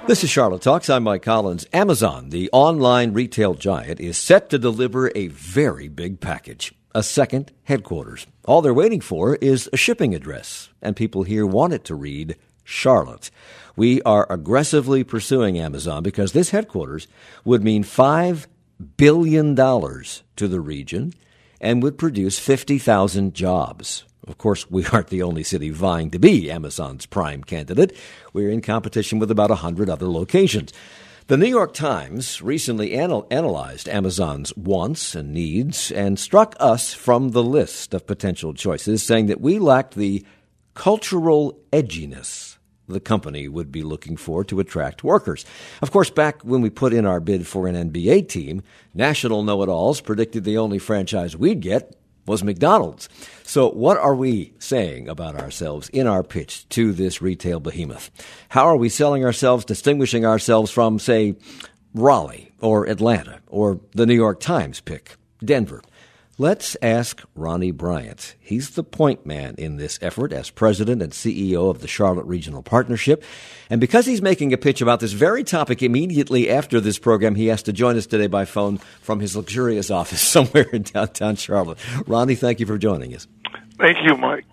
This is Charlotte Talks. I'm Mike Collins. Amazon, the online retail giant, is set to deliver a very big package, a second headquarters. All they're waiting for is a shipping address, and people here want it to read Charlotte. We are aggressively pursuing Amazon because this headquarters would mean $5 billion to the region and would produce 50,000 jobs. Of course, we aren't the only city vying to be Amazon's prime candidate. We're in competition with about 100 other locations. The New York Times recently analyzed Amazon's wants and needs and struck us from the list of potential choices, saying that we lacked the cultural edginess the company would be looking for to attract workers. Of course, back when we put in our bid for an NBA team, national know-it-alls predicted the only franchise we'd get was McDonald's. So what are we saying about ourselves in our pitch to this retail behemoth? How are we selling ourselves, distinguishing ourselves from, say, Raleigh or Atlanta or the New York Times pick, Denver? Let's ask Ronnie Bryant. He's the point man in this effort as president and CEO of the Charlotte Regional Partnership. And because he's making a pitch about this very topic immediately after this program, he has to join us today by phone from his luxurious office somewhere in downtown Charlotte. Ronnie, thank you for joining us. Thank you, Mike.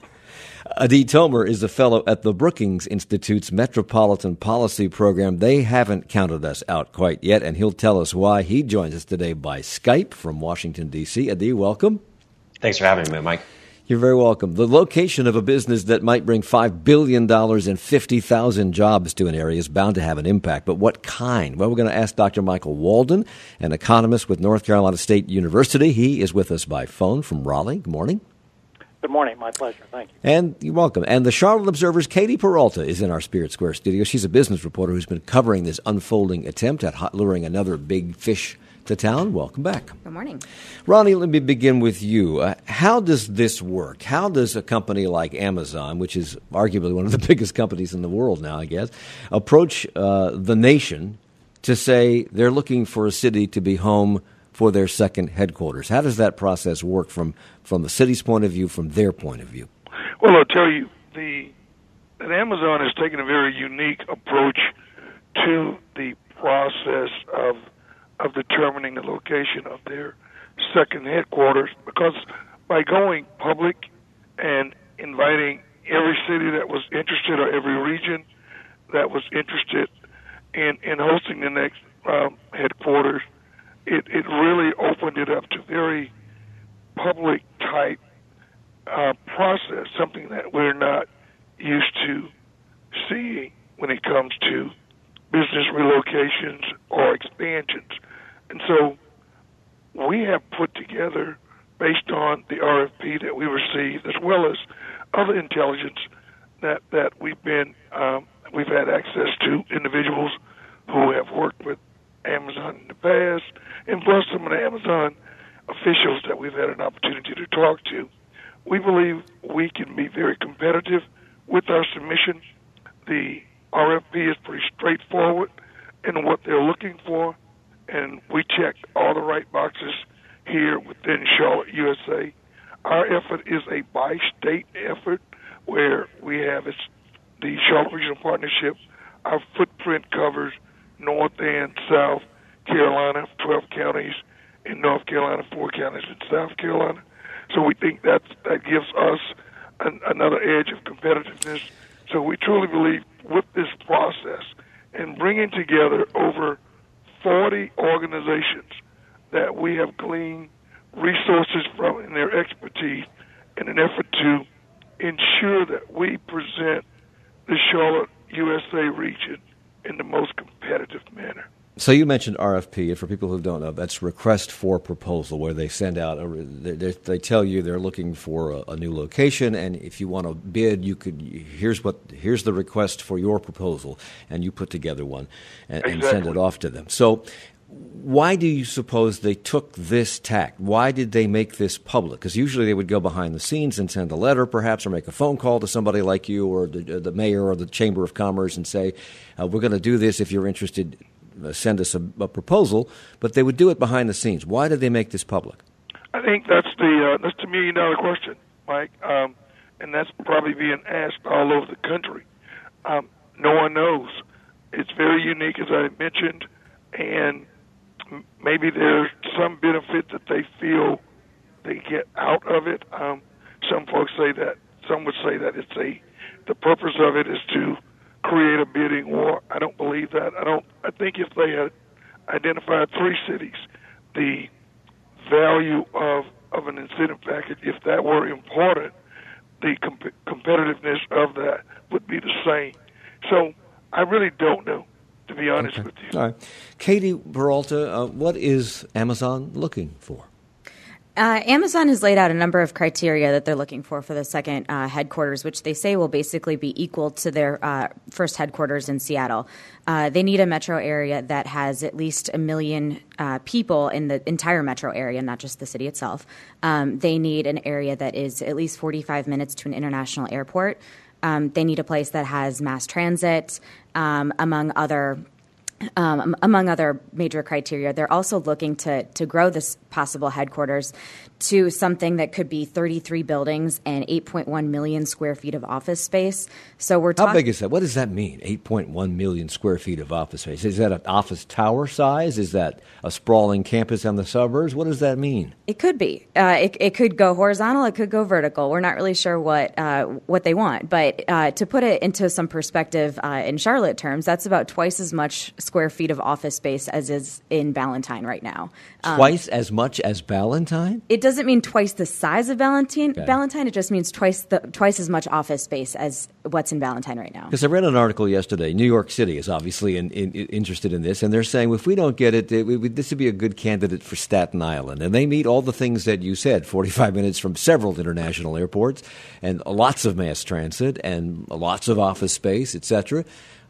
Adi Tomer is a fellow at the Brookings Institute's Metropolitan Policy Program. They haven't counted us out quite yet, and he'll tell us why. He joins us today by Skype from Washington, D.C. Adi, welcome. Thanks for having me, Mike. You're very welcome. The location of a business that might bring $5 billion and 50,000 jobs to an area is bound to have an impact. But what kind? Well, we're going to ask Dr. Michael Walden, an economist with North Carolina State University. He is with us by phone from Raleigh. Good morning. Good morning. My pleasure. Thank you. And you're welcome. And the Charlotte Observer's Katie Peralta is in our Spirit Square studio. She's a business reporter who's been covering this unfolding attempt at luring another big fish to town. Welcome back. Good morning. Ronnie, let me begin with you. How does this work? How does a company like Amazon, which is arguably one of the biggest companies in the world now, I guess, approach the nation to say they're looking for a city to be home for their second headquarters? How does that process work from the city's point of view, from their point of view? Well, I'll tell you, that Amazon has taken a very unique approach to the process of determining the location of their second headquarters, because by going public and inviting every city that was interested or every region that was interested in hosting the next headquarters, it really opened it up to very public type process, something that we're not used to seeing when it comes to business relocations or expansions. And so we have put together, based on the RFP that we received, as well as other intelligence that we've had access to, individuals who have worked with Amazon in the past, and plus some of the Amazon officials that we've had an opportunity to talk to. We believe we can be very competitive with our submission. The RFP is pretty straightforward in what they're looking for, and we checked all the right boxes here within Charlotte, USA. Our effort is a bi-state effort where we have the Charlotte Regional Partnership. Our footprint covers North and South Carolina, 12 counties in North Carolina, 4 counties in South Carolina. So we think that gives us another edge of competitiveness. So we truly believe with this process and bringing together over 40 organizations that we have gleaned resources from and their expertise in an effort to ensure that we present the Charlotte, USA region in the most competitive manner. So you mentioned RFP, and for people who don't know, that's request for proposal, where they send out, they tell you they're looking for a new location, and if you want to bid, here's the request for your proposal, and you put together one and send it off to them. So why do you suppose they took this tack? Why did they make this public? Because usually they would go behind the scenes and send a letter, perhaps, or make a phone call to somebody like you or the mayor or the Chamber of Commerce and say, we're going to do this. If you're interested, send us a proposal. But they would do it behind the scenes. Why did they make this public? I think that's the million-dollar question, Mike, and that's probably being asked all over the country. No one knows It's very unique, as I mentioned, and maybe there's some benefit that they feel they get out of it. Some folks say that. Some would say that the purpose of it is to create a bidding war. I don't believe that. I think if they had identified 3 cities, the value of an incentive package, if that were important, the competitiveness of that would be the same. So I really don't know, to be honest with you. All right. Katie Peralta, what is Amazon looking for? Amazon has laid out a number of criteria that they're looking for the second headquarters, which they say will basically be equal to their first headquarters in Seattle. They need a metro area that has at least 1 million people in the entire metro area, not just the city itself. They need an area that is at least 45 minutes to an international airport. They need a place that has mass transit, among other major criteria. They're also looking to grow this possible headquarters to something that could be 33 buildings and 8.1 million square feet of office space. So we're talking. How big is that? What does that mean? 8.1 million square feet of office space. Is that an office tower size? Is that a sprawling campus on the suburbs? What does that mean? It could be. It could go horizontal. It could go vertical. We're not really sure what they want. But to put it into some perspective, in Charlotte terms, that's about twice as much square feet of office space as is in Ballantyne right now. Twice as much as Ballantyne? It doesn't mean twice the size of Ballantyne. It just means twice as much office space as what's in Ballantyne right now. Because I read an article yesterday. New York City is obviously interested in this, and they're saying if we don't get it, this would be a good candidate for Staten Island. And they meet all the things that you said, 45 minutes from several international airports, and lots of mass transit, and lots of office space, etc.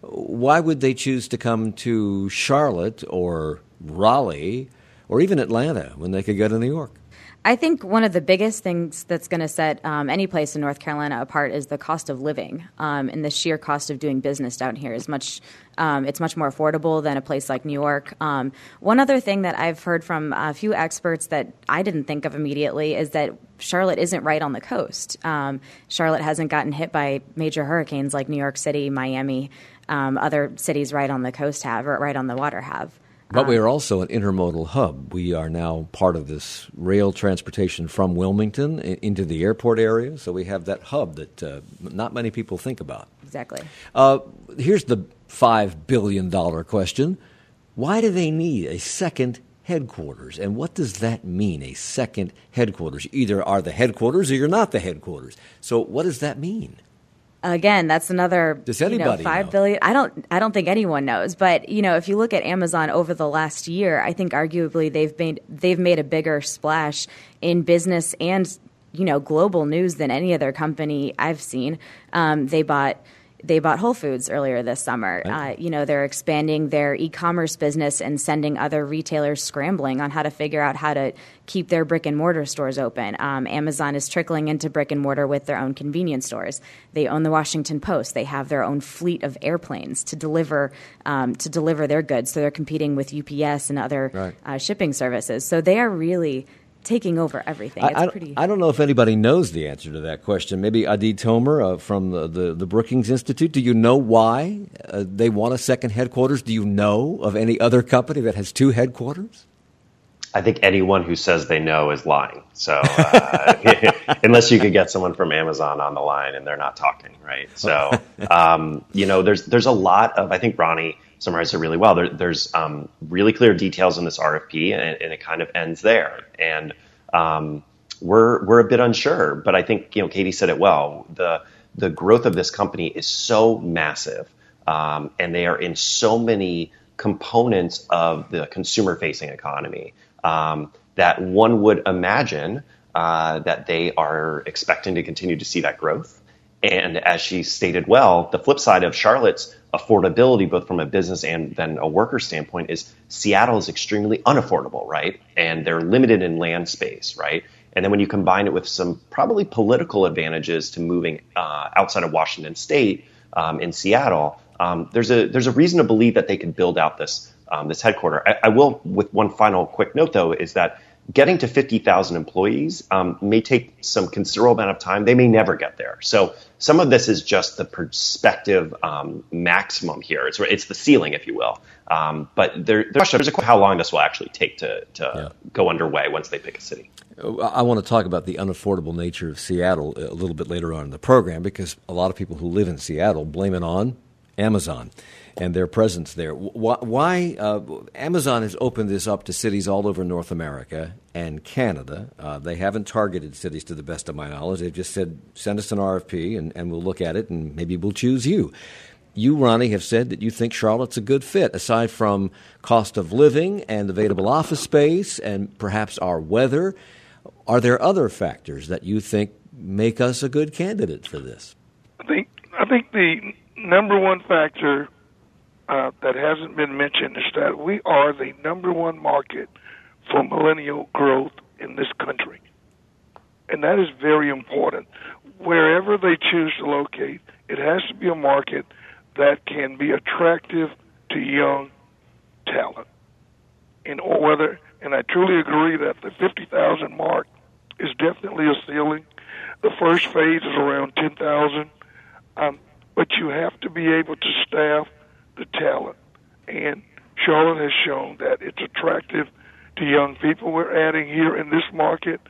Why would they choose to come to Charlotte or Raleigh or even Atlanta when they could go to New York? I think one of the biggest things that's going to set any place in North Carolina apart is the cost of living, and the sheer cost of doing business down here is much. It's much more affordable than a place like New York. One other thing that I've heard from a few experts that I didn't think of immediately is that Charlotte isn't right on the coast. Charlotte hasn't gotten hit by major hurricanes like New York City, Miami, other cities right on the coast have, or right on the water have. But we are also an intermodal hub. We are now part of this rail transportation from Wilmington into the airport area. So we have that hub that not many people think about. Exactly. Here's the $5 billion question. Why do they need a second headquarters? And what does that mean, a second headquarters? You either are the headquarters or you're not the headquarters. So what does that mean? Again, that's another Does anybody $5 know? billion. I don't think anyone knows. But if you look at Amazon over the last year, I think arguably they've made a bigger splash in business and global news than any other company I've seen. They bought Whole Foods earlier this summer. Right. They're expanding their e-commerce business and sending other retailers scrambling on how to figure out how to keep their brick and mortar stores open. Amazon is trickling into brick and mortar with their own convenience stores. They own the Washington Post. They have their own fleet of airplanes to deliver their goods. So they're competing with UPS and other shipping services. So they are really taking over everything. I don't know if anybody knows the answer to that question. Maybe Adi Tomer from the Brookings Institute. Do you know why they want a second headquarters? Do you know of any other company that has 2 headquarters? I think anyone who says they know is lying. So unless you could get someone from Amazon on the line and they're not talking, right? So, there's a lot of, I think Ronnie summarized it really well. There's really clear details in this RFP and it kind of ends there. And we're a bit unsure, but I think, Katie said it well. The growth of this company is so massive and they are in so many components of the consumer-facing economy that one would imagine that they are expecting to continue to see that growth. And as she stated well, the flip side of Charlotte's affordability, both from a business and then a worker standpoint, is Seattle is extremely unaffordable, right? And they're limited in land space, right? And then when you combine it with some probably political advantages to moving outside of Washington State in Seattle, there's a reason to believe that they can build out this headquarter. I will, with one final quick note, though, is that getting to 50,000 employees may take some considerable amount of time. They may never get there. So some of this is just the perspective maximum here. It's the ceiling, if you will. But there's a question how long this will actually take to go underway once they pick a city. I want to talk about the unaffordable nature of Seattle a little bit later on in the program, because a lot of people who live in Seattle blame it on Amazon and their presence there. Why Amazon has opened this up to cities all over North America and Canada. They haven't targeted cities to the best of my knowledge. They've just said, send us an RFP and we'll look at it and maybe we'll choose you. You, Ronnie, have said that you think Charlotte's a good fit, aside from cost of living and available office space and perhaps our weather. Are there other factors that you think make us a good candidate for this? I think the number one factor that hasn't been mentioned is that we are the number one market for millennial growth in this country. And that is very important. Wherever they choose to locate, it has to be a market that can be attractive to young talent. And I truly agree that the 50,000 mark is definitely a ceiling. The first phase is around 10,000. But you have to be able to staff the talent. And Charlotte has shown that it's attractive to young people. We're adding here in this market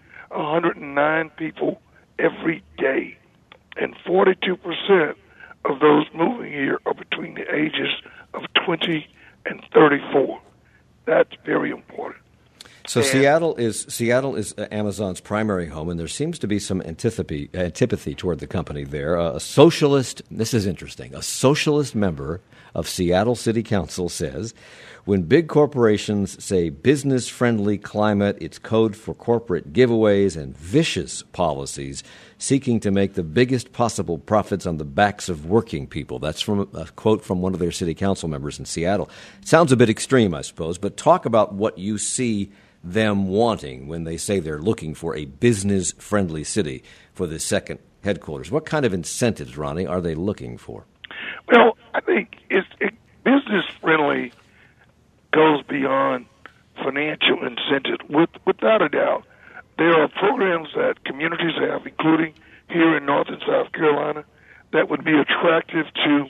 109 people every day. And 42% of those moving here are between the ages of 20 and 34. That's very important. So Seattle is Amazon's primary home, and there seems to be some antipathy toward the company there. A socialist, this is interesting, a socialist member of Seattle City Council says, when big corporations say business-friendly climate, it's code for corporate giveaways and vicious policies seeking to make the biggest possible profits on the backs of working people. That's from a quote from one of their city council members in Seattle. It sounds a bit extreme, I suppose, but talk about what you see them wanting when they say they're looking for a business-friendly city for the second headquarters. What kind of incentives, Ronnie, are they looking for? Well, I think business-friendly goes beyond financial incentive. Without a doubt, there are programs that communities have, including here in North and South Carolina, that would be attractive to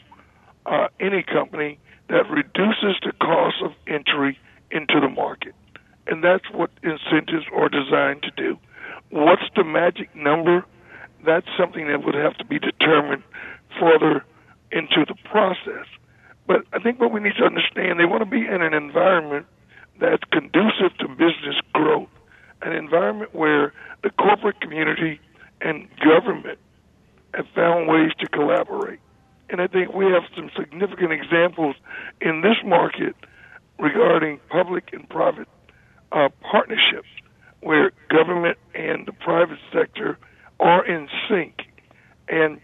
any company that reduces the cost of entry into the market. And that's what incentives are designed to do. What's the magic number? That's something that would have to be determined further into the process. But I think what we need to understand, they want to be in an environment that's conducive to business growth, an environment where the corporate community and government have found ways to collaborate. And I think we have some significant examples in this market regarding public and private partnerships where government and the private sector are in sync. And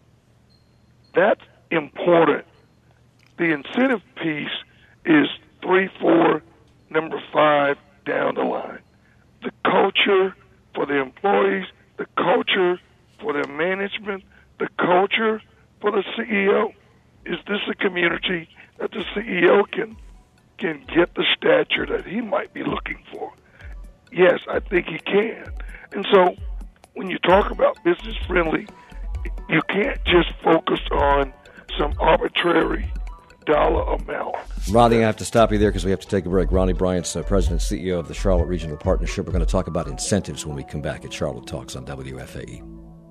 that's important. The incentive piece is 3, 4, number 5 down the line. The culture for the employees, the culture for their management, the culture for the CEO. Is this a community that the CEO can get the stature that he might be looking for? Yes, I think he can. And so when you talk about business friendly, you can't just focus on some arbitrary dollar amount. Ronnie, I have to stop you there because we have to take a break. Ronnie Bryant's President and CEO of the Charlotte Regional Partnership. We're going to talk about incentives when we come back at Charlotte Talks on WFAE.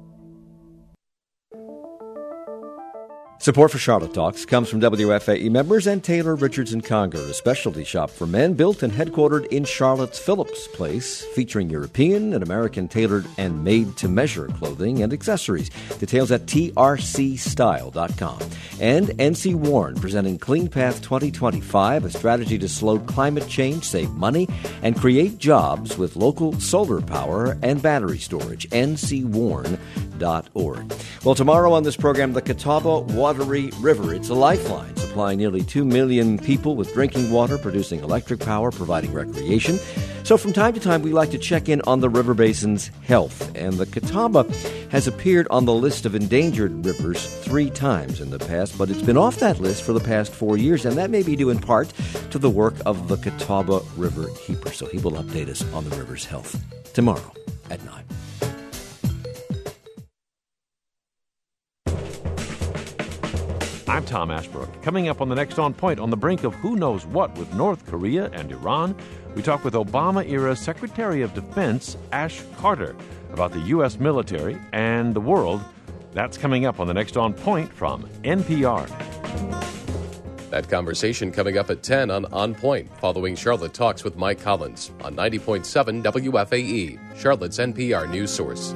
Support for Charlotte Talks comes from WFAE members and Taylor Richardson Conger, a specialty shop for men built and headquartered in Charlotte's Phillips Place, featuring European and American tailored and made-to-measure clothing and accessories. Details at trcstyle.com. And NC Warren, presenting Clean Path 2025, a strategy to slow climate change, save money, and create jobs with local solar power and battery storage. ncwarn.org. Well, tomorrow on this program, the Catawba Watery River. It's a lifeline, supplying nearly 2 million people with drinking water, producing electric power, providing recreation. So from time to time, we like to check in on the river basin's health, and the Catawba has appeared on the list of endangered rivers 3 times in the past, but it's been off that list for the past 4 years, and that may be due in part to the work of the Catawba River Keeper. So he will update us on the river's health tomorrow at 9. I'm Tom Ashbrook. Coming up on the next On Point, on the brink of who knows what with North Korea and Iran, we talk with Obama-era Secretary of Defense Ash Carter about the U.S. military and the world. That's coming up on the next On Point from NPR. That conversation coming up at 10 on Point, following Charlotte Talks with Mike Collins on 90.7 WFAE, Charlotte's NPR news source.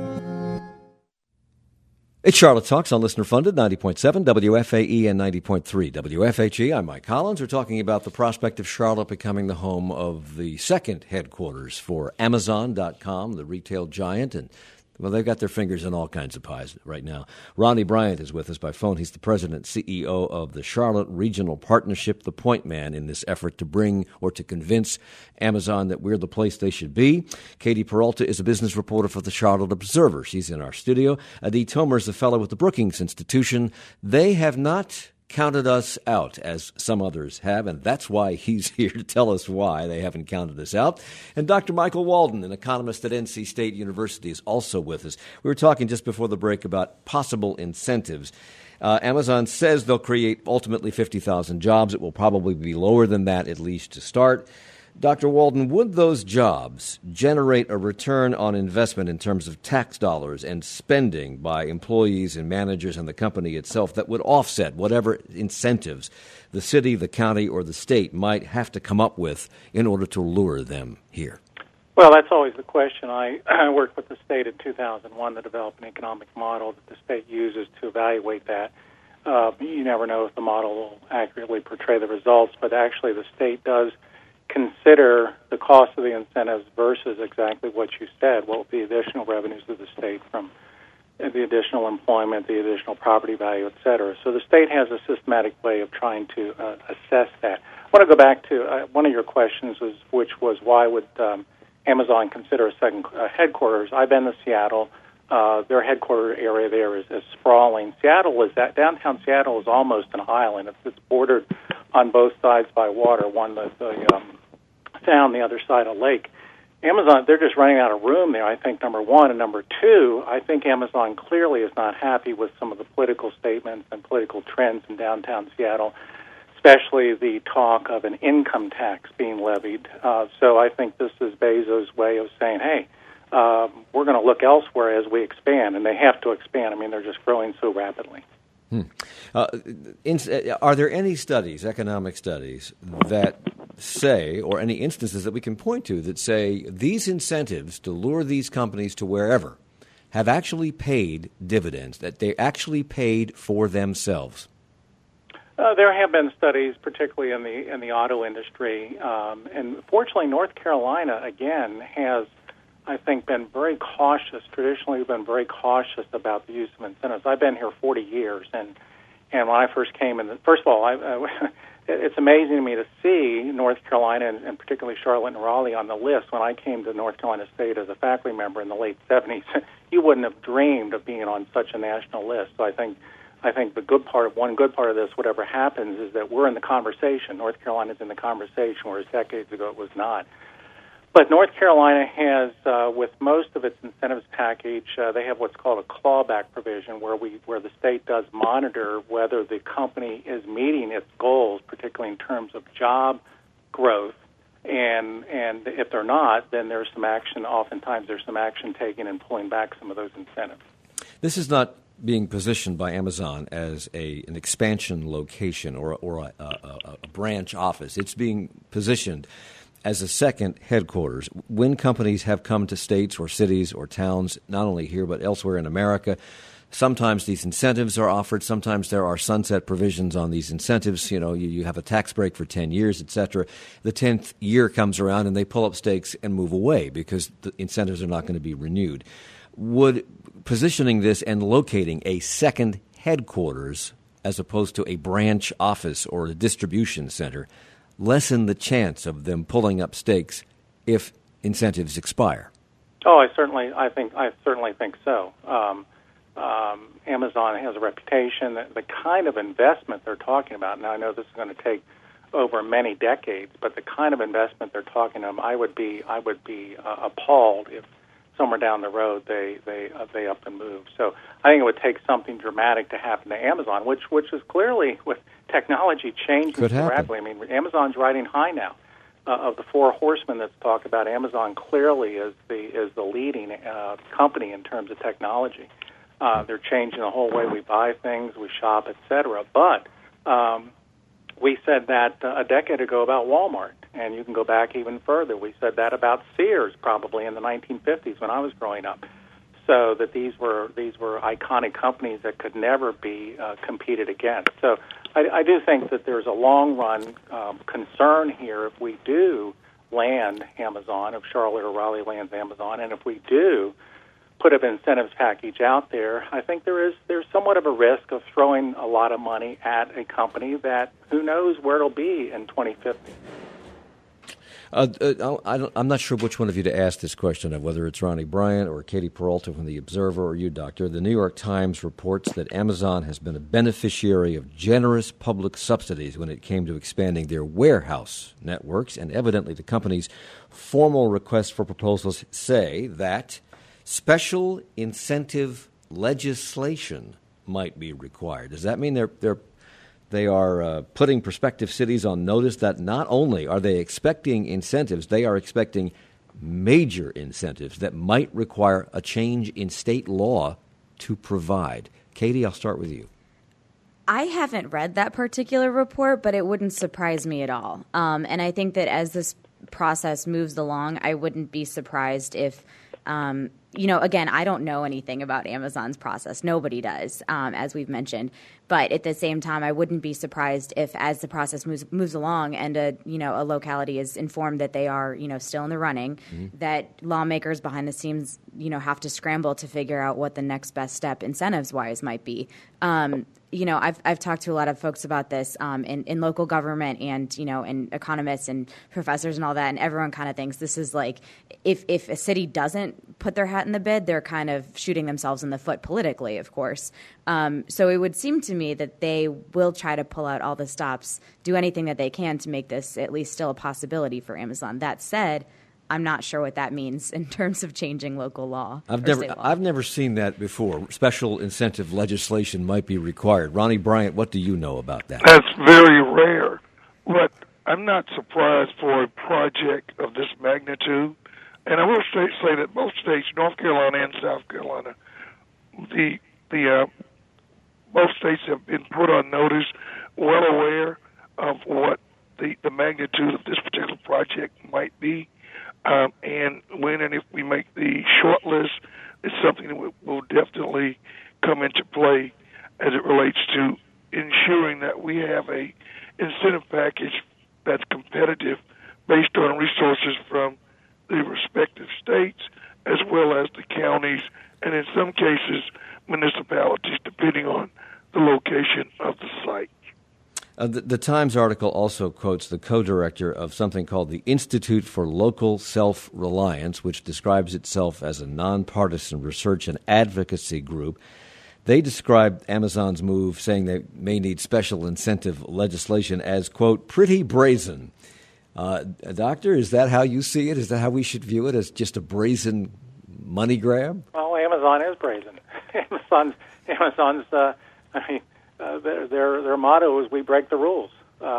It's Charlotte Talks on listener-funded 90.7 WFAE and 90.3 WFHE. I'm Mike Collins. We're talking about the prospect of Charlotte becoming the home of the second headquarters for Amazon.com, the retail giant, and well, they've got their fingers in all kinds of pies right now. Ronnie Bryant is with us by phone. He's the president and CEO of the Charlotte Regional Partnership, the point man in this effort to bring or to convince Amazon that we're the place they should be. Katie Peralta is a business reporter for the Charlotte Observer. She's in our studio. Adi Tomer is a fellow with the Brookings Institution. They have not counted us out, as some others have, and that's why he's here to tell us why they haven't counted us out. And Dr. Michael Walden, an economist at NC State University, is also with us. We were talking just before the break about possible incentives. Amazon says they'll create ultimately 50,000 jobs. It will probably be lower than that, at least to start. Dr. Walden, would those jobs generate a return on investment in terms of tax dollars and spending by employees and managers and the company itself that would offset whatever incentives the city, the county, or the state might have to come up with in order to lure them here? Well, that's always the question. I worked with the state in 2001 to develop an economic model that the state uses to evaluate that. You never know if the model will accurately portray the results, but actually the state does consider the cost of the incentives versus exactly what you said, what will be additional revenues to the state from the additional employment, the additional property value, et cetera. So the state has a systematic way of trying to assess that. I want to go back to one of your questions, which was why would Amazon consider a second headquarters? I've been to Seattle. Their headquarters area there is sprawling. Downtown Seattle is almost an island. It's bordered on both sides by water, one the sound, the other side a lake. Amazon, they're just running out of room there, I think, number one. And number two, I think Amazon clearly is not happy with some of the political statements and political trends in downtown Seattle, especially the talk of an income tax being levied. So I think this is Bezos' way of saying, hey, we're going to look elsewhere as we expand, and they have to expand. I mean, they're just growing so rapidly. Are there any studies, economic studies, that say, or any instances that we can point to that say these incentives to lure these companies to wherever have actually paid dividends, that they actually paid for themselves? There have been studies, particularly in the auto industry, and fortunately, North Carolina again has, I think, been very cautious. Traditionally, been very cautious about the use of incentives. I've been here 40 years, and when I first came in, first of all, it's amazing to me to see North Carolina and particularly Charlotte and Raleigh on the list. When I came to North Carolina State as a faculty member in the late 70s, you wouldn't have dreamed of being on such a national list. So I think one good part of this, whatever happens, is that we're in the conversation. North Carolina's in the conversation, whereas decades ago it was not. But North Carolina has, with most of its incentives package, they have what's called a clawback provision, where the state does monitor whether the company is meeting its goals, particularly in terms of job growth. And if they're not, then there's some action. Oftentimes, there's some action taken in pulling back some of those incentives. This is not being positioned by Amazon as an expansion location or a branch office. It's being positioned as a second headquarters. When companies have come to states or cities or towns, not only here but elsewhere in America, sometimes these incentives are offered. Sometimes there are sunset provisions on these incentives. You know, you have a tax break for 10 years, et cetera. The 10th year comes around and they pull up stakes and move away because the incentives are not going to be renewed. Would positioning this and locating a second headquarters as opposed to a branch office or a distribution center lessen the chance of them pulling up stakes if incentives expire. Oh, I certainly think so. Amazon has a reputation. The kind of investment they're talking about. Now, I know this is going to take over many decades, but the kind of investment they're talking about, I would be appalled if somewhere down the road they up and move. So I think it would take something dramatic to happen to Amazon, which is clearly with technology changing so rapidly. I mean, Amazon's riding high now. Of the four horsemen that's talked about, Amazon clearly is the leading company in terms of technology. They're changing the whole way we buy things, we shop, etc. But we said that a decade ago about Walmart, and you can go back even further. We said that about Sears probably in the 1950s when I was growing up. So that these were iconic companies that could never be competed against. So I do think that there's a long-run concern here if we do land Amazon, if Charlotte or Raleigh lands Amazon, and if we do put an incentives package out there, I think there's somewhat of a risk of throwing a lot of money at a company that who knows where it'll be in 2050. I'm not sure which one of you to ask this question of, whether it's Ronnie Bryant or Katie Peralta from The Observer or you, Doctor. The New York Times reports that Amazon has been a beneficiary of generous public subsidies when it came to expanding their warehouse networks, and evidently the company's formal requests for proposals say that special incentive legislation might be required. Does that mean they are putting prospective cities on notice that not only are they expecting incentives, they are expecting major incentives that might require a change in state law to provide? Katie, I'll start with you. I haven't read that particular report, but it wouldn't surprise me at all. And I think that as this process moves along, I wouldn't be surprised if again, I don't know anything about Amazon's process. Nobody does, as we've mentioned. But at the same time, I wouldn't be surprised if, as the process moves along, and a locality is informed that they are still in the running, that lawmakers behind the scenes have to scramble to figure out what the next best step incentives-wise might be. I've talked to a lot of folks about this in local government and economists and professors and all that, and everyone kind of thinks this is like if a city doesn't put their hat in the bid, they're kind of shooting themselves in the foot politically, of course. So it would seem to me that they will try to pull out all the stops, do anything that they can to make this at least still a possibility for Amazon. That said, I'm not sure what that means in terms of changing local law. I've never seen that before. Special incentive legislation might be required. Ronnie Bryant, what do you know about that? That's very rare, but I'm not surprised for a project of this magnitude. And I will say that both states, North Carolina and South Carolina, both states have been put on notice, well aware of what the magnitude of this particular project might be. And when and if we make the short list, it's something that will definitely come into play as it relates to ensuring that we have a incentive package that's competitive based on resources from the respective states as well as the counties and in some cases municipalities, depending on the location of the site. The Times article also quotes the co-director of something called the Institute for Local Self-Reliance, which describes itself as a nonpartisan research and advocacy group. They described Amazon's move, saying they may need special incentive legislation, as, quote, pretty brazen. Doctor, is that how you see it? Is that how we should view it, as just a brazen money grab? Well, Amazon is brazen. Amazon's their motto is "We break the rules."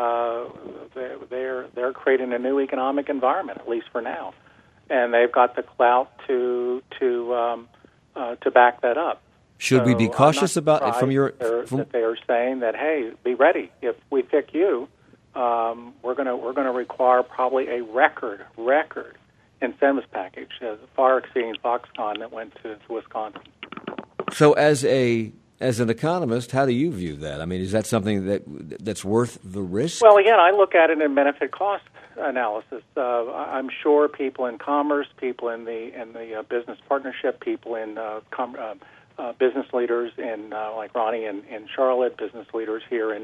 They're creating a new economic environment, at least for now, and they've got the clout to back that up. Should we be cautious about it that they are saying that, hey, be ready. If we pick you, we're going to require probably a record incentives package, far exceeding Foxconn that went to Wisconsin. So, as an economist, how do you view that? I mean, is that something that's worth the risk? Well, again, I look at it in benefit-cost analysis. I'm sure people in commerce, people in the business partnership, people in business leaders in like Ronnie in Charlotte, business leaders here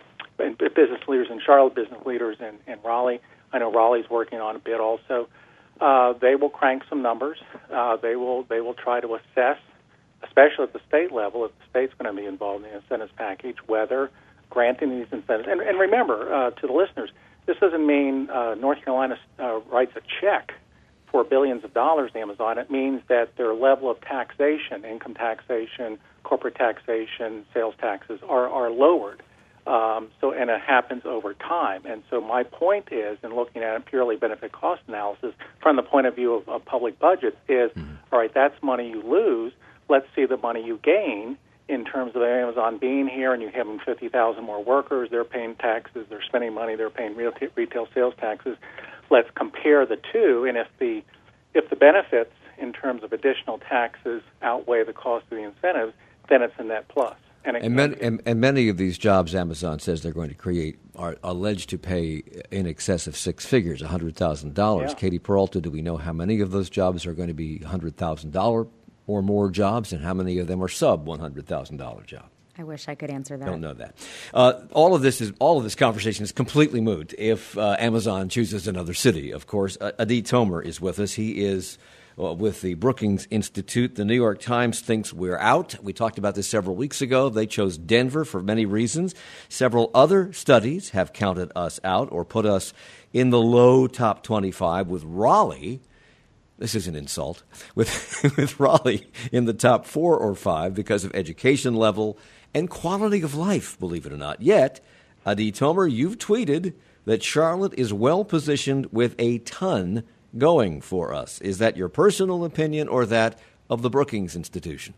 business leaders in Charlotte, business leaders in Raleigh. I know Raleigh's working on a bid also. they will crank some numbers. They will try to assess, especially at the state level, if the state's going to be involved in the incentives package, whether granting these incentives. And remember, to the listeners, this doesn't mean North Carolina writes a check for billions of dollars to Amazon. It means that their level of taxation, income taxation, corporate taxation, sales taxes are lowered. And it happens over time. And so my point is, in looking at a purely benefit cost analysis from the point of view of public budgets, is, all right, that's money you lose. Let's see the money you gain in terms of Amazon being here, and you have 50,000 more workers. They're paying taxes. They're spending money. They're paying retail sales taxes. Let's compare the two, and if the benefits in terms of additional taxes outweigh the cost of the incentives, then it's a net plus. And many of these jobs Amazon says they're going to create are alleged to pay in excess of six figures, $100,000. Yeah. Katie Peralta, do we know how many of those jobs are going to be $100,000 or more jobs, and how many of them are sub-$100,000 jobs? I wish I could answer that. Don't know that. All of this conversation is completely moot if Amazon chooses another city. Of course, Adi Tomer is with us. He is with the Brookings Institute. The New York Times thinks we're out. We talked about this several weeks ago. They chose Denver for many reasons. Several other studies have counted us out or put us in the low top 25 with Raleigh. This is an insult. With Raleigh in the top 4 or 5 because of education level and quality of life, believe it or not. Yet, Adi Tomer, you've tweeted that Charlotte is well positioned with a ton going for us. Is that your personal opinion or that of the Brookings Institution?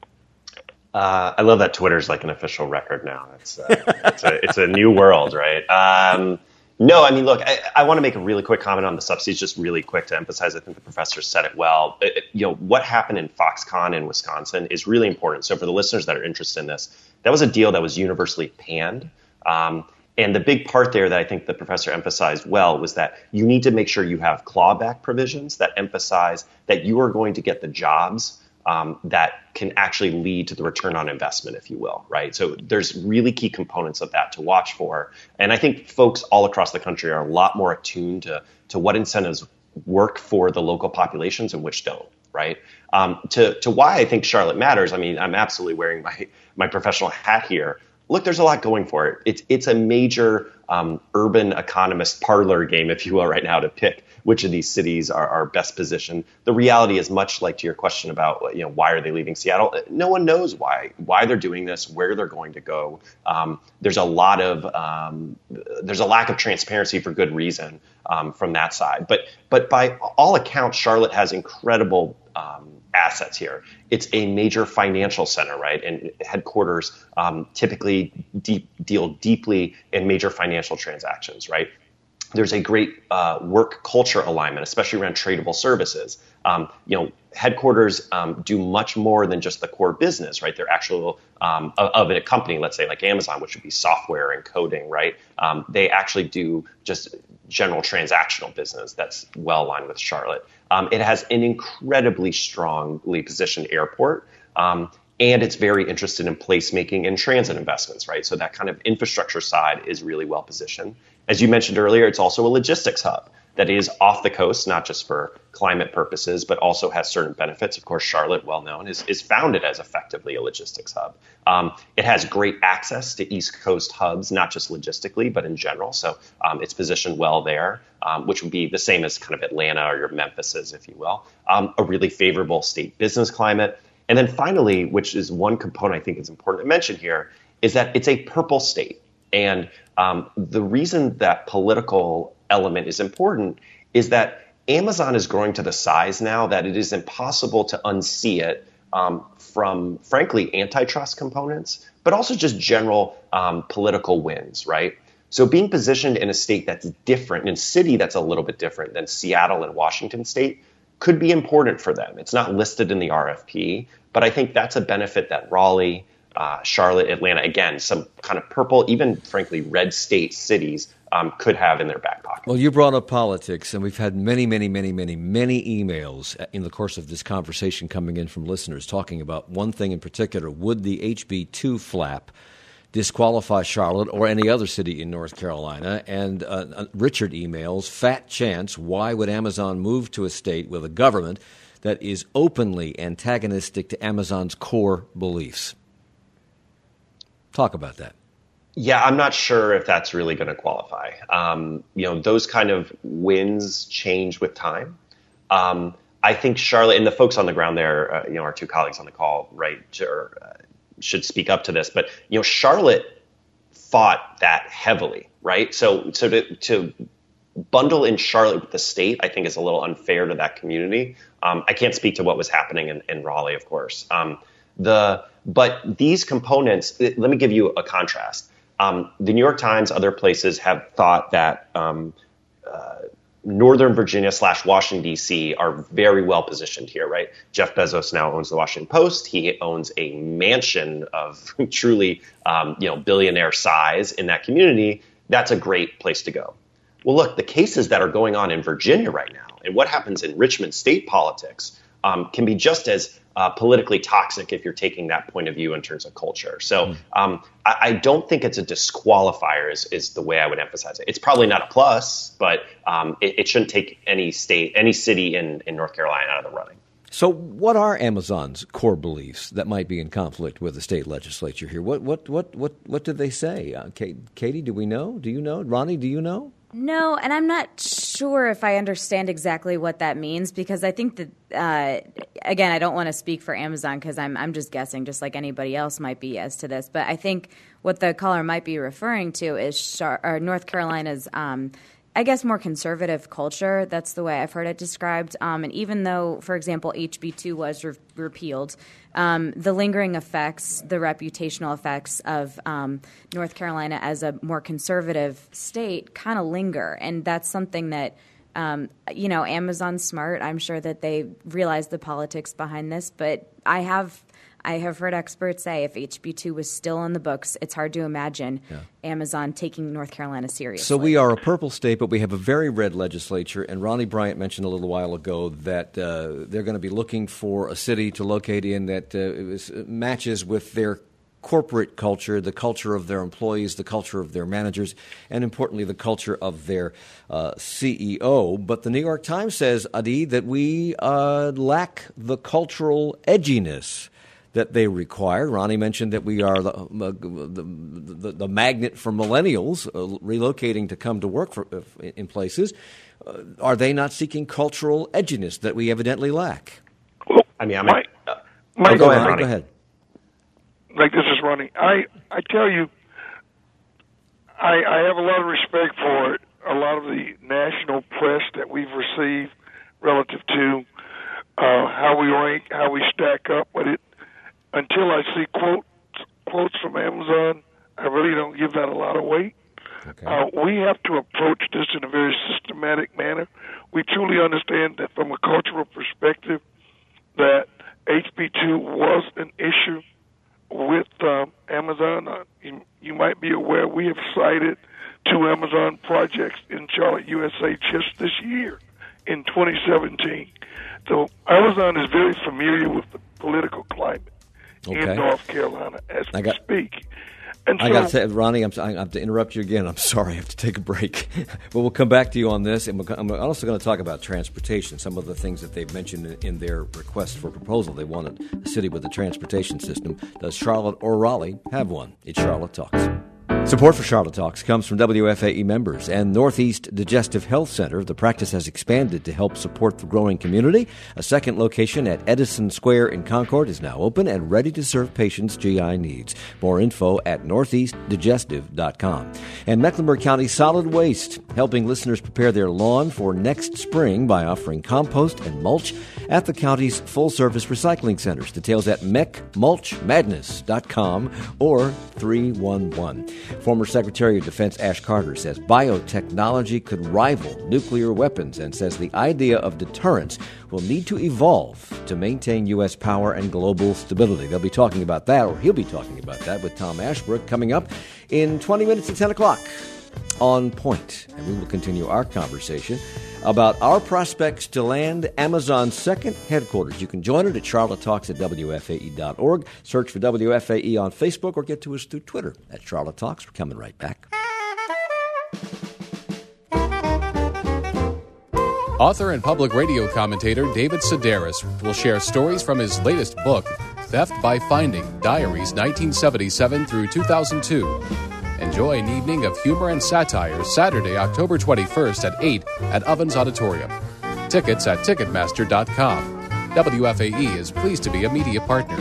I love that Twitter's like an official record now. It's a new world, right? No, I mean, look, I want to make a really quick comment on the subsidies, just really quick to emphasize. I think the professor said it well. What happened in Foxconn in Wisconsin is really important. So for the listeners that are interested in this, that was a deal that was universally panned. And the big part there that I think the professor emphasized well was that you need to make sure you have clawback provisions that emphasize that you are going to get the jobs that can actually lead to the return on investment, if you will, right? So there's really key components of that to watch for. And I think folks all across the country are a lot more attuned to what incentives work for the local populations and which don't, right? To why I think Charlotte matters, I mean, I'm absolutely wearing my professional hat here. Look, there's a lot going for it. It's a major urban economist parlor game, if you will, right now to pick which of these cities are best positioned. The reality is much like to your question about why are they leaving Seattle. No one knows why they're doing this, where they're going to go. There's a lack of transparency for good reason from that side. But by all accounts, Charlotte has incredible assets here. It's a major financial center, right? And headquarters typically deal deeply in major financial transactions, right? There's a great work culture alignment, especially around tradable services. Headquarters do much more than just the core business, right? They're actual of a company, let's say like Amazon, which would be software and coding, right? They actually do just general transactional business that's well aligned with Charlotte. It has an incredibly strongly positioned airport. And it's very interested in placemaking and transit investments, right? So that kind of infrastructure side is really well positioned. As you mentioned earlier, it's also a logistics hub that is off the coast, not just for climate purposes, but also has certain benefits. Of course, Charlotte, well known, is founded as effectively a logistics hub. It has great access to East Coast hubs, not just logistically, but in general. So it's positioned well there, which would be the same as kind of Atlanta or your Memphises, if you will. A really favorable state business climate. And then finally, which is one component I think is important to mention here, is that it's a purple state. And the reason that political element is important is that Amazon is growing to the size now that it is impossible to unsee it from, frankly, antitrust components, but also just general political wins, right? So being positioned in a state that's different, in a city that's a little bit different than Seattle and Washington State, could be important for them. It's not listed in the RFP, but I think that's a benefit that Raleigh, Charlotte, Atlanta, again, some kind of purple, even frankly red state cities could have in their back pocket. Well, you brought up politics, and we've had many emails in the course of this conversation coming in from listeners talking about one thing in particular. Would the HB2 flap disqualify Charlotte or any other city in North Carolina. And Richard emails, fat chance, why would Amazon move to a state with a government that is openly antagonistic to Amazon's core beliefs? Talk about that. Yeah, I'm not sure if that's really going to qualify. Those kind of wins change with time. I think Charlotte and the folks on the ground there, our two colleagues on the call, right, should speak up to this. But, Charlotte fought that heavily, right? So to bundle in Charlotte with the state, I think is a little unfair to that community. I can't speak to what was happening in Raleigh, of course. But these components, let me give you a contrast. The New York Times, other places have thought that Northern Virginia / Washington, D.C. are very well positioned here, right? Jeff Bezos now owns the Washington Post. He owns a mansion of truly, billionaire size in that community. That's a great place to go. Well, look, the cases that are going on in Virginia right now and what happens in Richmond state politics can be just as politically toxic if you're taking that point of view in terms of culture. So I don't think it's a disqualifier is the way I would emphasize it. It's probably not a plus, but it shouldn't take any city in North Carolina out of the running. So what are Amazon's core beliefs that might be in conflict with the state legislature here? What did they say? Katie, do we know? Do you know? Ronnie, do you know? No, and I'm not sure if I understand exactly what that means, because I think that, again, I don't want to speak for Amazon because I'm just guessing, just like anybody else might be as to this. But I think what the caller might be referring to is North Carolina's, I guess, more conservative culture. That's the way I've heard it described. And even though, for example, HB2 was repealed, the lingering effects, the reputational effects of North Carolina as a more conservative state kind of linger. And that's something that, Amazon's smart. I'm sure that they realize the politics behind this. But I have heard experts say if HB2 was still on the books, it's hard to imagine Amazon taking North Carolina seriously. So we are a purple state, but we have a very red legislature. And Ronnie Bryant mentioned a little while ago that they're going to be looking for a city to locate in that matches with their corporate culture, the culture of their employees, the culture of their managers, and importantly, the culture of their CEO. But the New York Times says, Adi, that we lack the cultural edginess that they require. Ronnie mentioned that we are the magnet for millennials relocating to come to work in places. Are they not seeking cultural edginess that we evidently lack? Well, Mike, go ahead, Ronnie. Go ahead. Like, this is Ronnie. I tell you, I have a lot of respect for a lot of the national press that we've received relative to how we rank, how we stack up, but until I see quotes from Amazon, I really don't give that a lot of weight. Okay. We have to approach this in a very systematic manner. We truly understand that from a cultural perspective that HB2 was an issue with Amazon. You might be aware we have cited 2 Amazon projects in Charlotte, USA just this year in 2017. So Amazon is very familiar with the political climate in North Carolina as we speak. And I got to say, Ronnie, I have to interrupt you again. I'm sorry, I have to take a break. But we'll come back to you on this. And I'm also going to talk about transportation, some of the things that they've mentioned in their request for proposal. They wanted a city with a transportation system. Does Charlotte or Raleigh have one? It's Charlotte Talks. Support for Charlotte Talks comes from WFAE members and Northeast Digestive Health Center. The practice has expanded to help support the growing community. A second location at Edison Square in Concord is now open and ready to serve patients' GI needs. More info at northeastdigestive.com. And Mecklenburg County Solid Waste, helping listeners prepare their lawn for next spring by offering compost and mulch at the county's full-service recycling centers. Details at mechmulchmadness.com or 311. Former Secretary of Defense Ash Carter says biotechnology could rival nuclear weapons and says the idea of deterrence will need to evolve to maintain U.S. power and global stability. They'll be talking about that, or he'll be talking about that with Tom Ashbrook coming up in 20 minutes at 10 o'clock on Point. And we will continue our conversation about our prospects to land Amazon's second headquarters. You can join it at charlottetalks@wfae.org. Search for WFAE on Facebook or get to us through Twitter at Charlotte Talks. We're coming right back. Author and public radio commentator David Sedaris will share stories from his latest book, Theft by Finding, Diaries 1977 through 2002. Enjoy an evening of humor and satire Saturday, October 21st at 8 at Ovens Auditorium. Tickets at Ticketmaster.com. WFAE is pleased to be a media partner.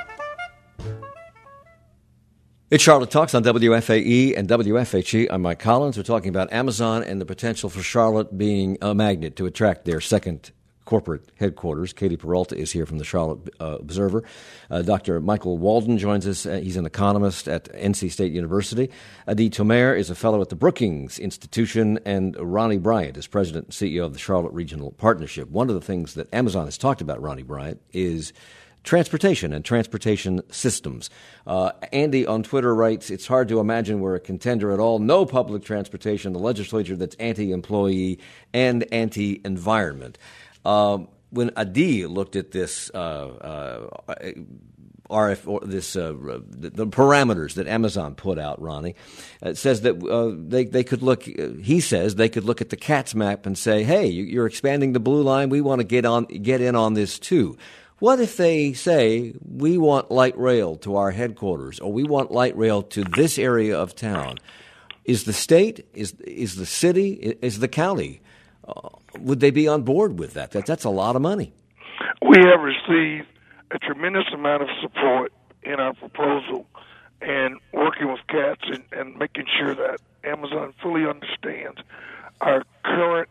It's Charlotte Talks on WFAE and WFHE. I'm Mike Collins. We're talking about Amazon and the potential for Charlotte being a magnet to attract their second corporate headquarters. Katie Peralta is here from the Charlotte Observer. Dr. Michael Walden joins us. He's an economist at NC State University. Adi Tomer is a fellow at the Brookings Institution, and Ronnie Bryant is president and CEO of the Charlotte Regional Partnership. One of the things that Amazon has talked about, Ronnie Bryant, is transportation and transportation systems. Andy on Twitter writes, it's hard to imagine we're a contender at all. No public transportation, the legislature that's anti-employee and anti-environment. When Adi looked at this RF, or this the parameters that Amazon put out, Ronnie, it says that they could look. He says they could look at the CATS map and say, "Hey, you're expanding the blue line. We want to get in on this too." What if they say, we want light rail to our headquarters, or we want light rail to this area of town? Is the state, is the city, is the county, would they be on board with that? That's a lot of money. We have received a tremendous amount of support in our proposal, and working with CATS and making sure that Amazon fully understands our current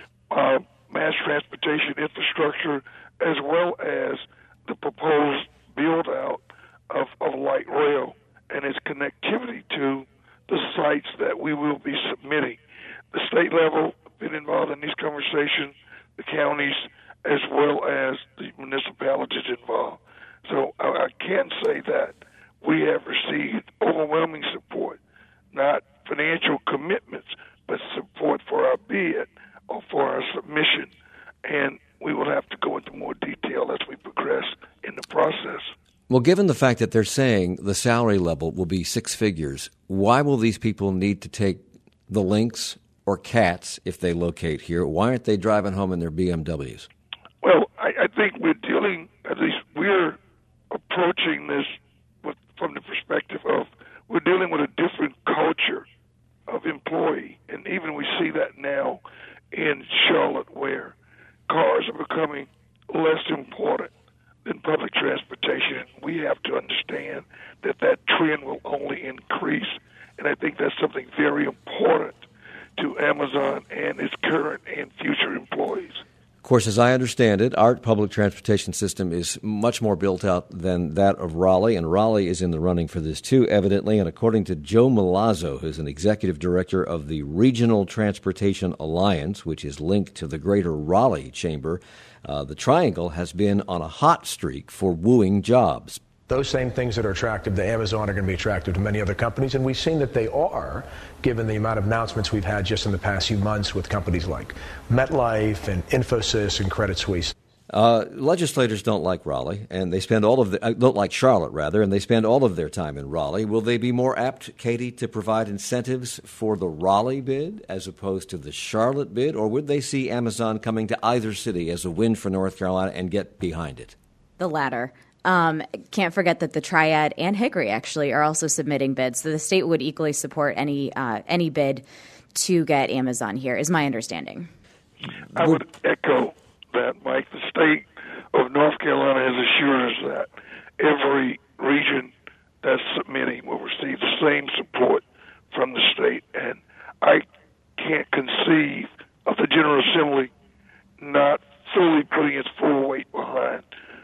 mass transportation infrastructure, as well as the proposed build-out of light rail and its connectivity to the sites that we will be submitting. The state level been involved in these conversations, the counties, as well as the municipalities involved. So I can say that we have received overwhelming support, not financial commitments, but support for our bid or for our submission. And we will have to go into more detail as we progress in the process. Well, given the fact that they're saying the salary level will be six figures, why will these people need to take the Lynx or CATS if they locate here? Why aren't they driving home in their BMWs? Well, I think we're dealing, at least we're approaching this from the perspective of we're dealing with a different culture of employee. And even we see that now in Charlotte, where cars are becoming less important than public transportation. We have to understand that trend will only increase, and I think that's something very important to Amazon and its current and future employees. Of course, as I understand it, our public transportation system is much more built out than that of Raleigh, and Raleigh is in the running for this too, evidently. And according to Joe Milazzo, who's an executive director of the Regional Transportation Alliance, which is linked to the Greater Raleigh Chamber, the Triangle has been on a hot streak for wooing jobs. Those same things that are attractive to Amazon are going to be attractive to many other companies, and we've seen that they are, given the amount of announcements we've had just in the past few months with companies like MetLife and Infosys and Credit Suisse. Legislators don't like Raleigh, and they spend don't like Charlotte, rather, and they spend all of their time in Raleigh. Will they be more apt, Katie, to provide incentives for the Raleigh bid as opposed to the Charlotte bid, or would they see Amazon coming to either city as a win for North Carolina and get behind it? The latter. Can't forget that the Triad and Hickory actually are also submitting bids, so the state would equally support any bid to get Amazon here, is my understanding. I would echo that, Mike. The state of North Carolina has assured us that every region that's submitting will receive the same support from the state, and I can't conceive of the General Assembly not fully putting its full weight behind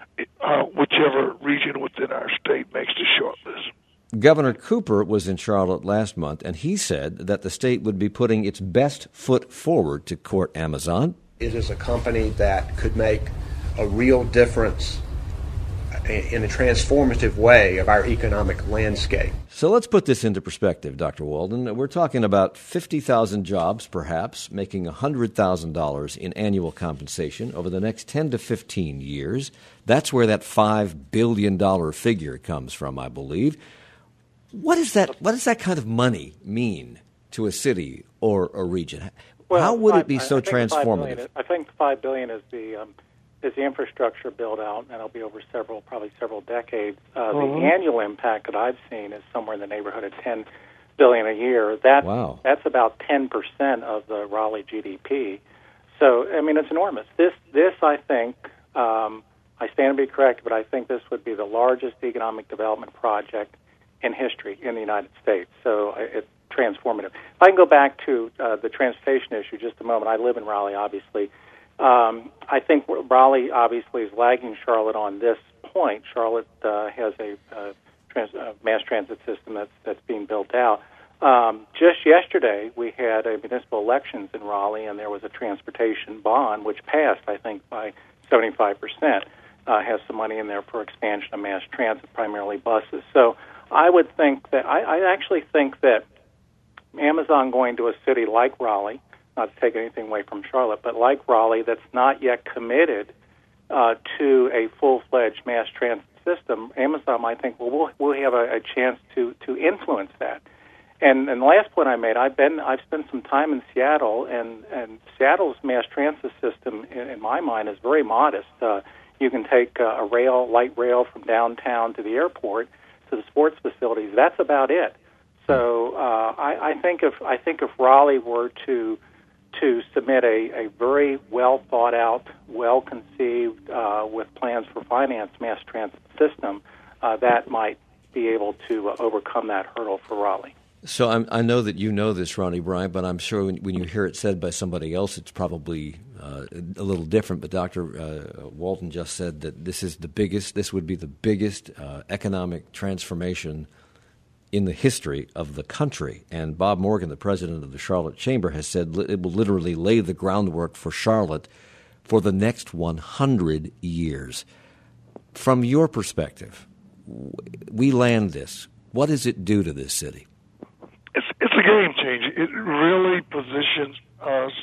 whichever region within our state makes the short list. Governor Cooper was in Charlotte last month, and he said that the state would be putting its best foot forward to court Amazon. It is a company that could make a real difference in a transformative way of our economic landscape. So let's put this into perspective, Dr. Walden. We're talking about 50,000 jobs, perhaps, making $100,000 in annual compensation over the next 10 to 15 years. That's where that $5 billion figure comes from, I believe. What does that kind of money mean to a city or a region? Well, how would it be so transformative? I think the $5 billion is the infrastructure build out, and it'll be over probably several decades. The annual impact that I've seen is somewhere in the neighborhood of $10 billion a year. That's about 10% of the Raleigh GDP. So I mean, it's enormous. This I think, I stand to be corrected, but I think this would be the largest economic development project in history in the United States. So it's transformative. If I can go back to the transportation issue just a moment. I live in Raleigh, obviously. I think Raleigh obviously is lagging Charlotte on this point. Charlotte has a mass transit system that's being built out. Just yesterday, we had a municipal elections in Raleigh, and there was a transportation bond, which passed, I think, by 75%. Has some money in there for expansion of mass transit, primarily buses. So I would think that I actually think that Amazon going to a city like Raleigh, not to take anything away from Charlotte, but like Raleigh, that's not yet committed to a full-fledged mass transit system, Amazon might think, well, we'll have a chance to influence that. And the last point I made, I've spent some time in Seattle, and Seattle's mass transit system, in my mind, is very modest. You can take a light rail from downtown to the airport to the sports facilities. That's about it. So I think if Raleigh were to submit a very well thought out, well conceived, with plans for finance mass transit system, that might be able to overcome that hurdle for Raleigh. So I know that you know this, Ronnie Bryant, but I'm sure when you hear it said by somebody else, it's probably a little different. But Dr. Walden just said that this would be the biggest economic transformation in the history of the country. And Bob Morgan, the president of the Charlotte Chamber, has said it will literally lay the groundwork for Charlotte for the next 100 years. From your perspective, we land this. What does it do to this city? It's a game changer. It really positions us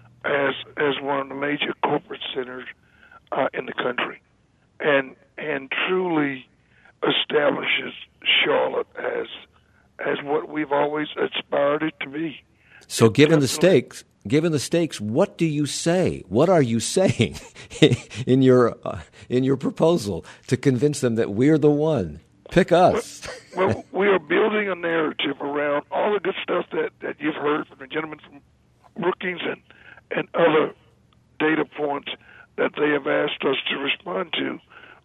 as one of the major corporate centers in the country, and truly establishes Charlotte as what we've always aspired it to be. So, given the stakes, what do you say? What are you saying in your proposal to convince them that we're the one? Pick us. Well, we are building a narrative around all the good stuff that you've heard from the gentleman from Brookings and other data points that they have asked us to respond to.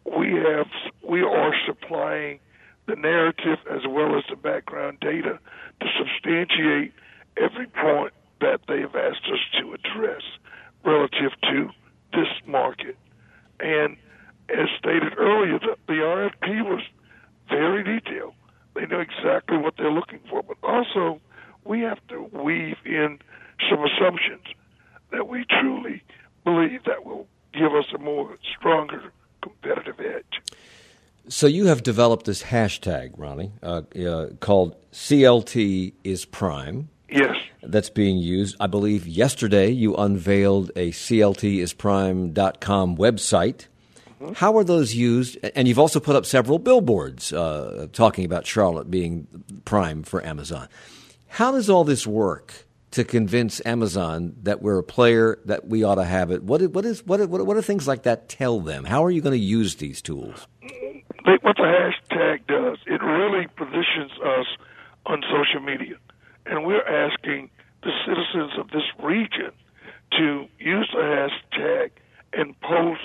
We are supplying the narrative as well as the background data to substantiate every point that they have asked us to address relative to this market. And as stated earlier, the RFP was very detailed. They know exactly what they're looking for, but also we have to weave in some assumptions that we truly believe that will give us a more stronger competitive edge. So you have developed this hashtag, Ronnie, called CLT is Prime. Yes. That's being used. I believe yesterday you unveiled a CLTisprime.com website. How are those used? And you've also put up several billboards talking about Charlotte being prime for Amazon. How does all this work to convince Amazon that we're a player, that we ought to have it? What do things like that tell them? How are you going to use these tools? What the hashtag does, it really positions us on social media. And we're asking the citizens of this region to use the hashtag and post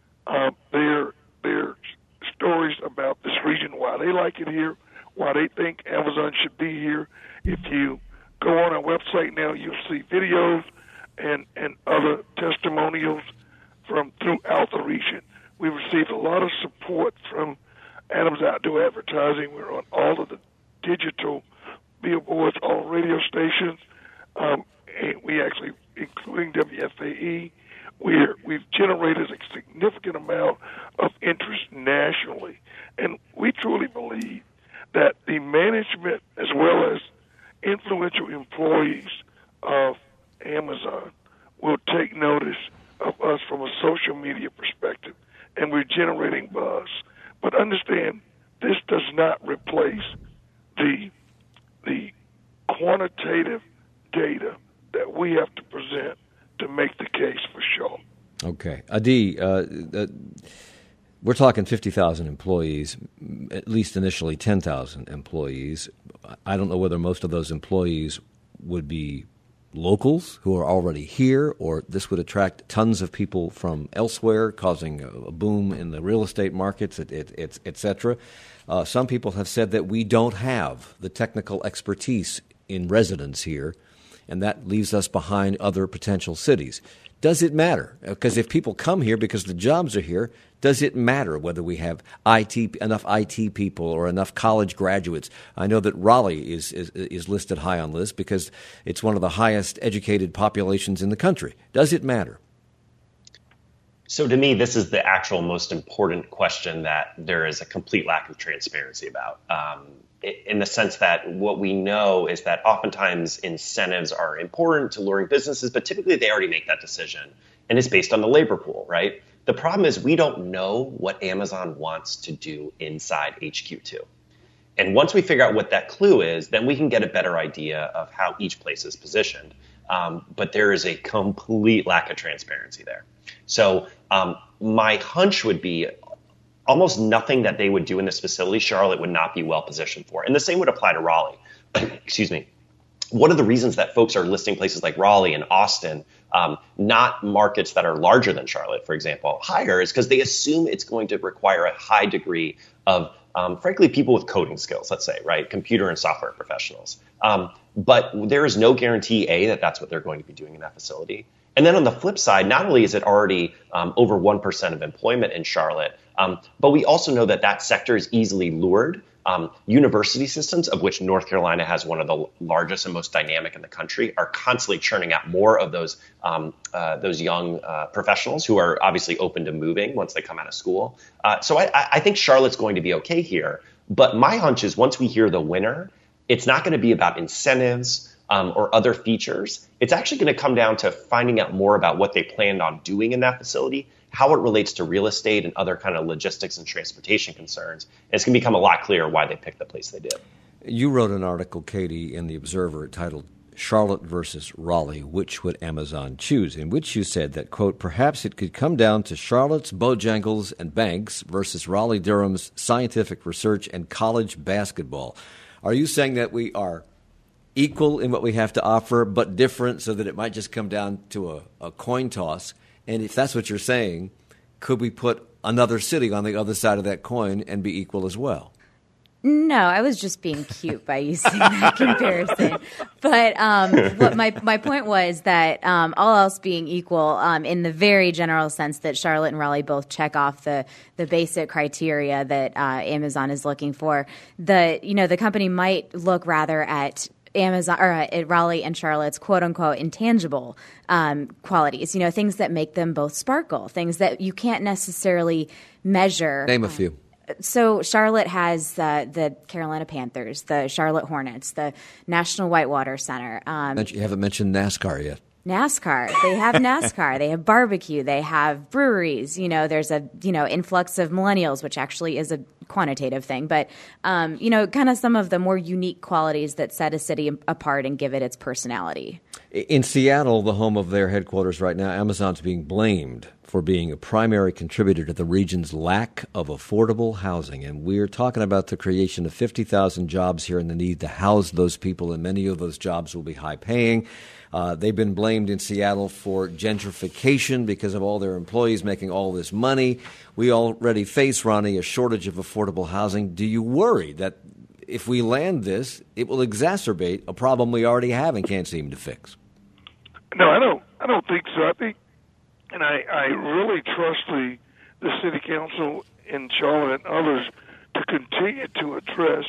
their stories about this region, why they like it here, why they think Amazon should be here. If you go on our website now, you'll see videos and other testimonials from throughout the region. We've received a lot of support from Adams Outdoor Advertising. We're on all of the digital billboards, all radio stations. And we actually, including WFAE, we've generated a significant amount of interest nationally that the management as well as influential employees of Amazon will take notice of us from a social media perspective, and we're generating buzz. But understand, this does not replace the quantitative data that we have to present to make the case for Charlotte. Okay. Adi, we're talking 50,000 employees, at least initially 10,000 employees. I don't know whether most of those employees would be locals who are already here, or this would attract tons of people from elsewhere, causing a boom in the real estate markets, et cetera. Some people have said that we don't have the technical expertise in residence here, and that leaves us behind other potential cities. Does it matter? Because if people come here because the jobs are here, does it matter whether we have enough IT people or enough college graduates? I know that Raleigh is listed high on the list because it's one of the highest educated populations in the country. Does it matter? So to me, this is the actual most important question that there is a complete lack of transparency about. In the sense that what we know is that oftentimes incentives are important to luring businesses, but typically they already make that decision, and it's based on the labor pool, right? The problem is we don't know what Amazon wants to do inside HQ2. And once we figure out what that clue is, then we can get a better idea of how each place is positioned. But there is a complete lack of transparency there. So my hunch would be almost nothing that they would do in this facility, Charlotte would not be well positioned for. And the same would apply to Raleigh. Excuse me. One of the reasons that folks are listing places like Raleigh and Austin, not markets that are larger than Charlotte, for example, higher, is because they assume it's going to require a high degree of, frankly, people with coding skills, let's say, right? Computer and software professionals. But there is no guarantee, A, that that's what they're going to be doing in that facility. And then on the flip side, not only is it already over 1% of employment in Charlotte, but we also know that that sector is easily lured. University systems, of which North Carolina has one of the largest and most dynamic in the country, are constantly churning out more of those young professionals who are obviously open to moving once they come out of school. So I think Charlotte's going to be okay here. But my hunch is once we hear the winner, it's not going to be about incentives or other features. It's actually going to come down to finding out more about what they planned on doing in that facility, how it relates to real estate and other kind of logistics and transportation concerns. And it's going to become a lot clearer why they picked the place they did. You wrote an article, Katie, in The Observer titled Charlotte versus Raleigh, which would Amazon choose? In which you said that, quote, perhaps it could come down to Charlotte's Bojangles and Banks versus Raleigh-Durham's scientific research and college basketball. Are you saying that we are equal in what we have to offer, but different, so that it might just come down to a coin toss? And if that's what you're saying, could we put another city on the other side of that coin and be equal as well? No, I was just being cute by using that comparison. But what my point was that all else being equal, in the very general sense that Charlotte and Raleigh both check off the basic criteria that Amazon is looking for, the company might look rather at Amazon or at Raleigh and Charlotte's quote unquote intangible qualities, things that make them both sparkle, things that you can't necessarily measure. Name a few. So Charlotte has the Carolina Panthers, the Charlotte Hornets, the National Whitewater Center. You haven't mentioned NASCAR yet. NASCAR. They have NASCAR. They have barbecue. They have breweries. There's a influx of millennials, which actually is a quantitative thing. But kind of some of the more unique qualities that set a city apart and give it its personality. In Seattle, the home of their headquarters right now, Amazon's being blamed for being a primary contributor to the region's lack of affordable housing. And we're talking about the creation of 50,000 jobs here and the need to house those people, and many of those jobs will be high-paying. They've been blamed in Seattle for gentrification because of all their employees making all this money. We already face, Ronnie, a shortage of affordable housing. Do you worry that if we land this, it will exacerbate a problem we already have and can't seem to fix? No, I don't think so. I think, and I really trust the city council in Charlotte and others to continue to address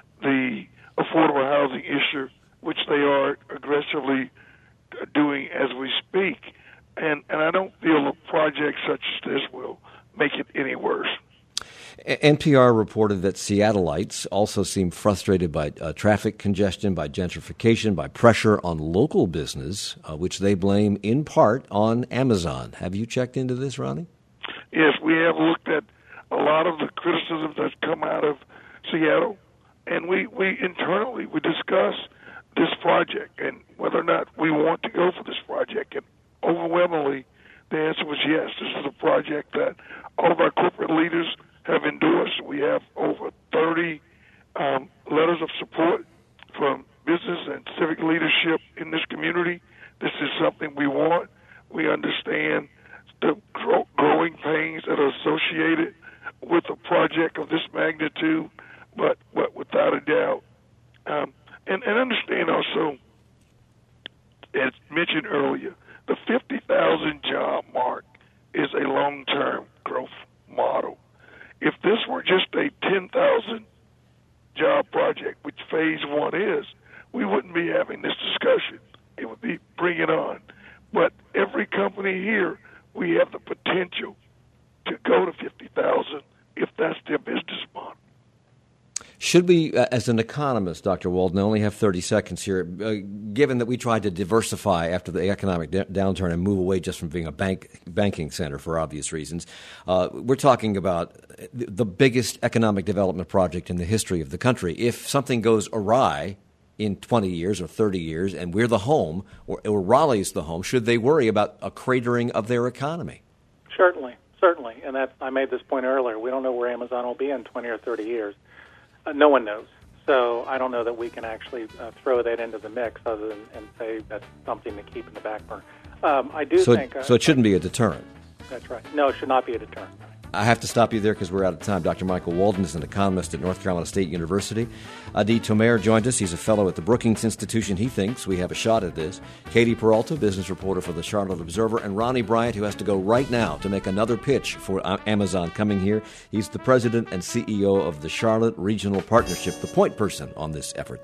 the affordable housing issue, which they are aggressively doing as we speak. And I don't feel a project such as this will make it any worse. NPR reported that Seattleites also seem frustrated by traffic congestion, by gentrification, by pressure on local business, which they blame in part on Amazon. Have you checked into this, Ronnie? Yes, we have looked at a lot of the criticism that's come out of Seattle, and we internally discuss this project and whether or not we want to go for this project. And overwhelmingly, the answer was yes. This is a project that all of our corporate leaders have endorsed. We have over 30 letters of support from business and civic leadership in this community. This is something we want. We understand the growing pains that are associated with a project of this magnitude, but without a doubt, and understand also, as mentioned earlier, the 50,000 job mark is a long-term growth model. If this were just a 10,000 job project, which phase one is, we wouldn't be having this discussion. It would be bring it on. But every company here, we have the potential to go to 50,000 if that's their business model. Should we, as an economist, Dr. Walden, I only have 30 seconds here, given that we tried to diversify after the economic downturn and move away just from being a banking center for obvious reasons, we're talking about the biggest economic development project in the history of the country. If something goes awry in 20 years or 30 years and we're the home, or Raleigh's the home, should they worry about a cratering of their economy? Certainly. And I made this point earlier. We don't know where Amazon will be in 20 or 30 years. No one knows. So I don't know that we can actually throw that into the mix other than and say that's something to keep in the back burner. I do think... So it shouldn't be a deterrent. That's right. No, it should not be a deterrent. I have to stop you there because we're out of time. Dr. Michael Walden is an economist at North Carolina State University. Adi Tomer joined us. He's a fellow at the Brookings Institution. He thinks we have a shot at this. Katie Peralta, business reporter for the Charlotte Observer, and Ronnie Bryant, who has to go right now to make another pitch for Amazon coming here. He's the president and CEO of the Charlotte Regional Partnership, the point person on this effort.